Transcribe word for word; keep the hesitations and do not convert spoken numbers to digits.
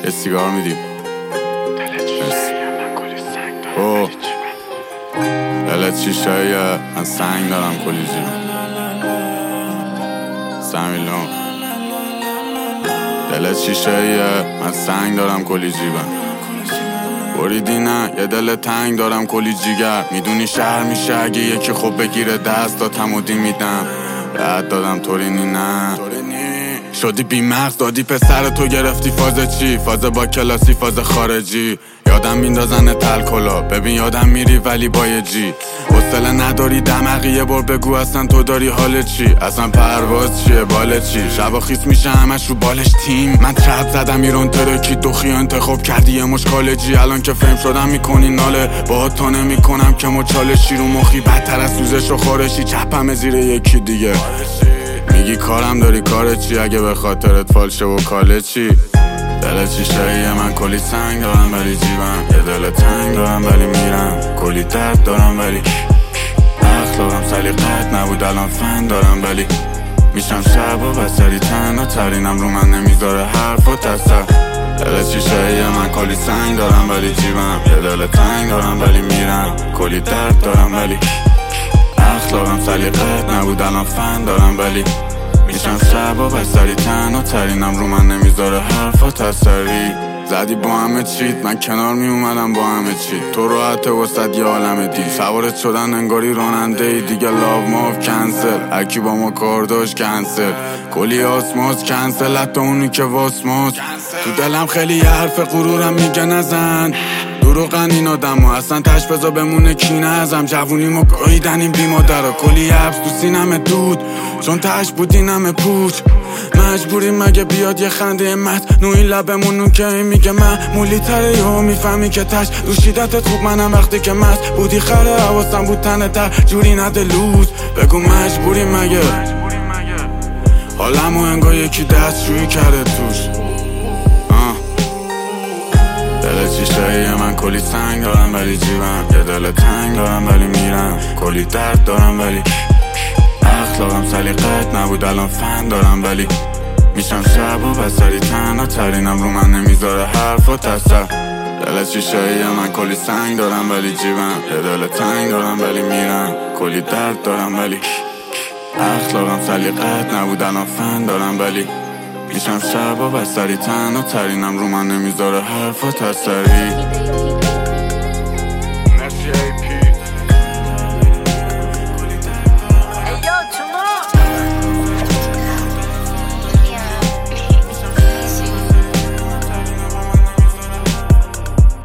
یه سیگار میدیم. اوه دلت شیشاییه، من سنگ دارم کلی جیبم. سمیلون دلت شیشاییه، من سنگ دارم کلی جیبم. بریدی نه یه دل تنگ دارم کلی جیگر. میدونی شهر میشه اگه یکی خوب بگیره دست دا تمودی میدم. بعد دادم تورینی نه شدی بی مغز دادی پسر تو گرفتی فاز چی؟ فاز با کلاسی فاز خارجی. یادم میندازن تلکلا ببین یادم میری ولی با یه جی. حوصله نداری دمقی یه بار بگو اصلا تو داری حال چی؟ اصلا پرواز چیه بال چی؟ شب و خیس میشه همش رو بالش تیم. من ترپ زدم ایران ترکی دوخی انتخاب کردی یه مش کالجی. الان که فهم شدم میکنی ناله با تو نمیکنم که مچالشی رو مخی بدتر از سوزش و خارشی. چپم زیر یکی دیگه میگی کارم داری کار چی؟ اگه به خاطرت فالشه و کاله چی؟ دل شیشه‌ایه من کلی سنگ دارم ولی جیبم. یه دل تنگ دارم ولی میرم کلی درد دارم ولی اخلاقم سلیقت نبود الان فن دارم ولی میشم شب و بسری تنها ترینم رو من نمیذاره حرف و تصر. دل شیشه‌ایه من کلی سنگ دارم ولی جیبم. یه دل تنگ دارم ولی میرم کلی درد دارم ولی اخلاقم سلیقت نبود الان فن دارم ولی میشم شب و بسری تنها ترینم رو من نمیذاره حرف و تسری. زدی با همه چیت من کنار میومدم با همه چیت. تو راحت وسط یه عالم دید سوارت شدن انگاری راننده ای دیگه. لاو ماف کنسل هرکی با ما کار داشت کنسل. کلی آسماس کنسل حتی اونی که واسماس. تو دلم خیلی یه حرف غرورم میگه نزن دروغن این آدم ها اصلا تش بزا بمونه کینه ازم. جوونی ما گاهیدنیم بی مادر کلی حبس تو سینم دود چون تش بودینم پوچ. مجبوریم مگه بیاد یه خنده مت نوعی لبمونون که این میگه من مولی تره یهو میفهمی که تش دوشیدتت خوب منم وقتی که مست بودی خره حواسم بود تنه در جوری نده لوز. بگو مجبوریم مگه حالمو انگار یکی دستشویی کرده توش. دل شیشه‌ایه من کلی سنگ دارم ولی جیبم. یه دل تنگ دارم ولی میرم کلی درد دارم ولی اخلاقم سلیقت نبود الان فن دارم ولی میشم شب و بسری تنها ترینم رو من نمیذاره حرف و تصر. دل شیشه‌ایه من کلی سنگ دارم ولی جیبم. یه دل تنگ دارم ولی میرم کلی درد دارم ولی اخلاقم سلیقت نبود الان فن دارم ولی میشم شب و بسری تنها ترینم رو من نمیذاره حرف و تسری.